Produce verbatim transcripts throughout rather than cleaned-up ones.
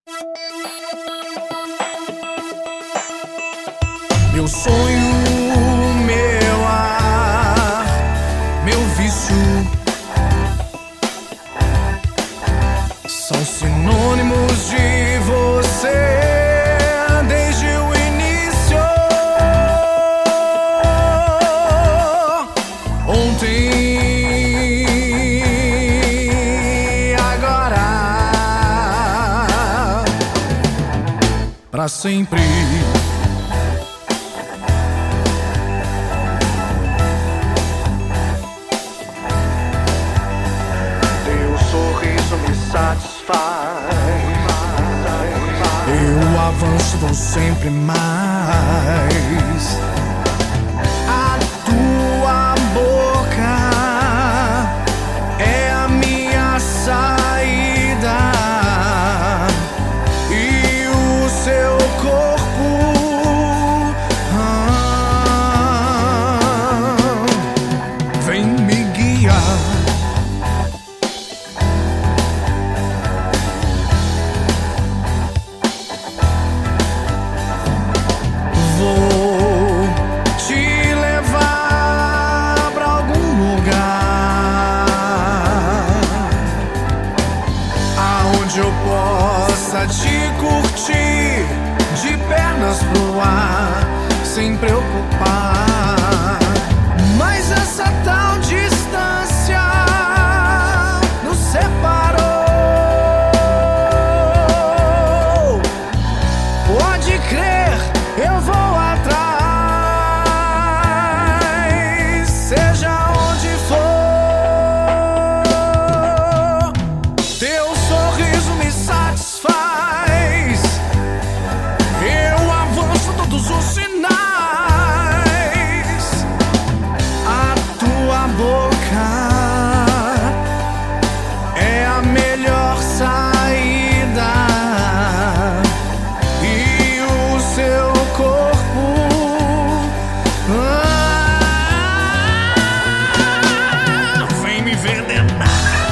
Meu sonho, meu ar, meu vício são sinônimos de você desde o início. Ontem, agora, pra sempre. Eu avanço, vou sempre mais. A tua boca é a minha saída e o seu corpo ah, vem me guiar. Vou te levar pra algum lugar aonde eu possa te curtir de pernas pro ar, sem preocupar. Mas essa tal distância nos separou. Pode crer, eu vou atrás, seja onde for. Teu sorriso me satisfaz. Eu avanço todos os sinais. A tua boca é a melhor saída e o seu corpo ah, vem me envenenar.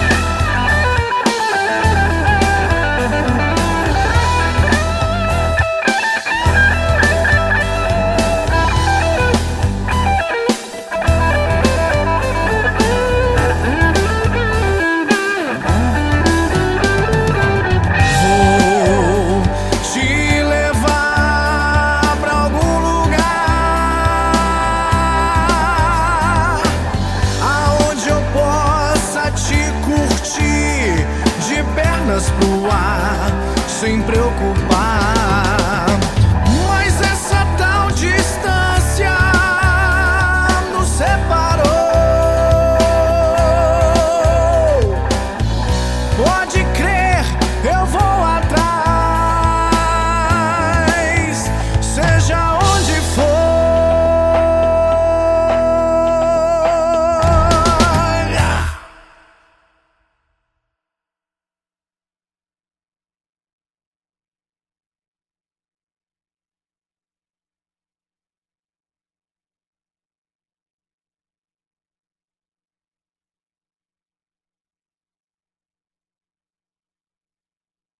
Vou te levar pra algum lugar aonde eu possa te curtir de pernas pro ar, sem preocupar.